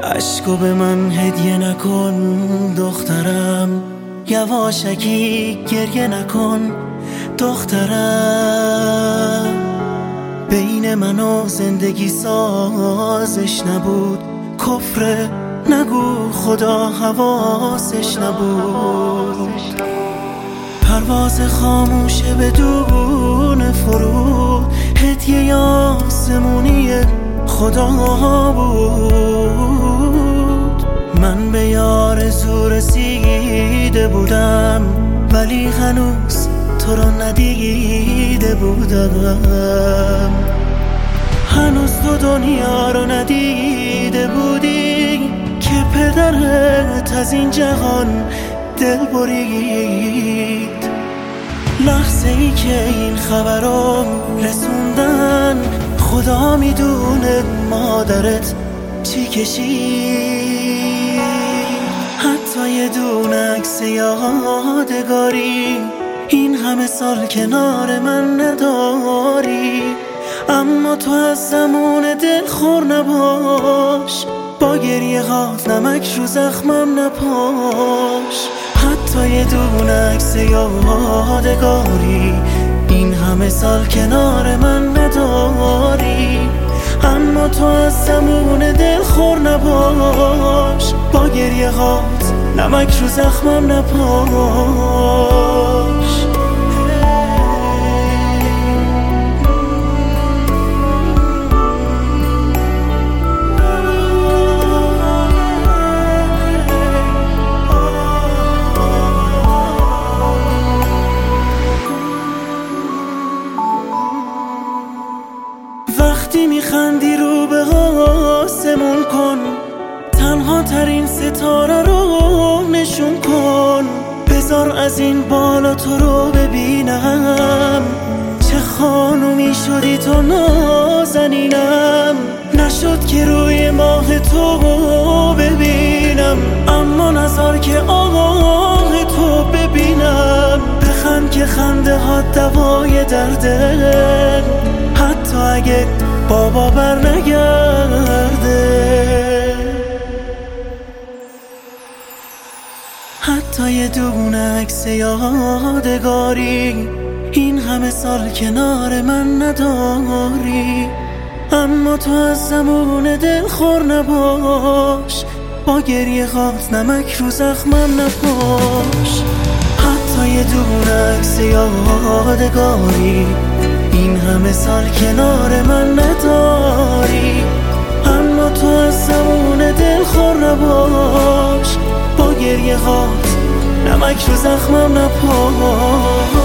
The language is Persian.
عشقو به من هدیه نکن دخترم، یواشکی گریه نکن دخترم. بین من و زندگی سازش نبود، کفر نگو خدا حواسش نبود. پرواز خاموشه بدون فرود، هدیه آسمونی خدا بود. من به آرزو رسیده بودم، ولی هنوز تو رو ندیده بودم. هنوز تو دنیا رو ندیده بودی که پدرت از این جهان دل برید. لحظه ای که این خبر رو رسوندن، خدا میدونه مادرت چی کشید. حتی یه دونه عکس یادگاری این همه سال کنار من نداری. اما تو از زمان دلخور نباش، با گریه هات نمک رو زخمم نپاش. حتی یه دونه عکس یادگاری این همه سال کنار من نداری. اما تو از زمان دلخور نباش، با گریه هات نمک رو زخمم نپاش. وقتی میخندی رو به آسمون کن، تنها ترین ستاره رو نشون کن. بذار از این بالا تو رو ببینم، چه خانومی شدی تو نازنینم. نشد که روی ماه تو ببینم، اما نذار که آه تو ببینم. بخند که خنده ها دوای درده، حتی اگه بابا بر نگرده. حتی یه دونه عکس یادگاری این همه سال کنار من نداری. اما تو از زمان دلخور نباش، با گریه هات نمک رو زخمم نپاش. حتی یه دونه عکس یادگاری این همه سال کنار من نداری. اما تو از زمان دلخور نباش، با گریه هات نمک رو زخمم نپاش.